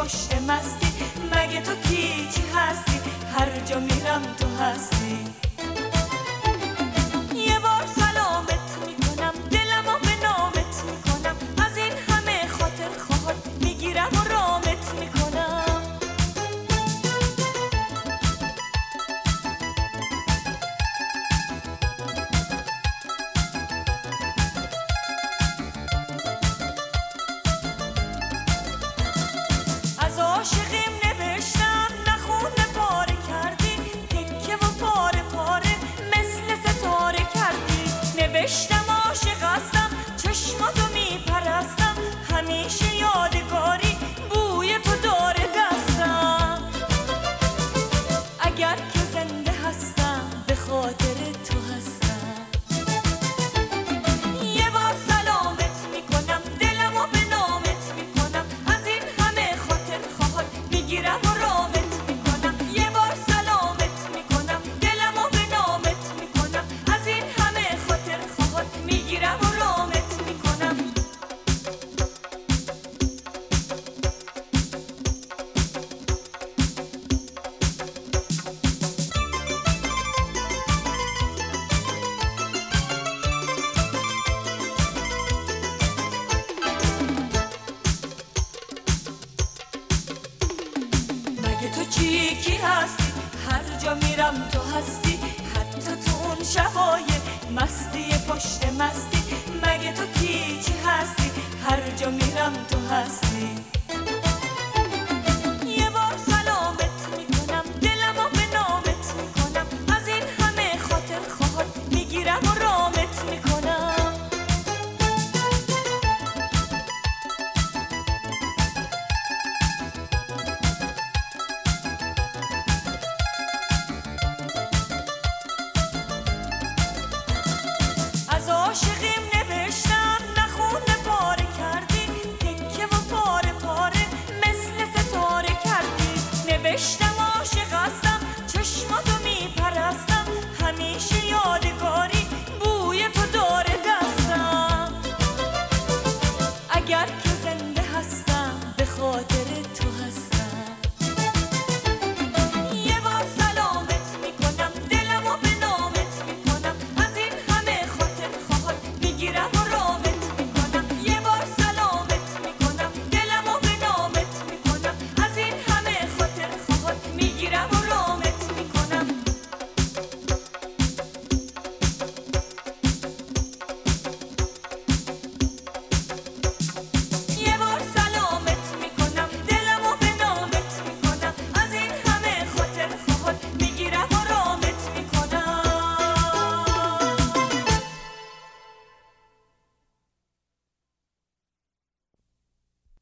پشت مستی، مگه تو کی هستی؟ هر جا میرم تو هستی. یه بار سلامت میکنم، دلمو به نامت میکنم، از این همه خاطر خواهد میگیرم و رامت میکنم. از عاشقیم نوشتم نخونه پاره کردی، تکه و پاره پاره مثل ستاره کردی. نوشتم عاشق هستم، چشماتو میپرستم، همیشه یادگاری بوی تو داره دستم. اگر که زنده هستم به خاطر تو هستم. یه بار سلامت میکنم، دلمو به نامت میکنم، از این همه خاطر خواهد میگیرم و رامت میکنم. یه بار سلامت میکنم، دلمو به نامت میکنم، از این همه خاطر خواهد میگیرم و رامت میکنم. مگه تو کی هستی؟ هر جا میرم تو هستی، حتی تو اون شبای مستی پشت مستی. مگه تو کی هستی؟ هر جا میرم تو هستی.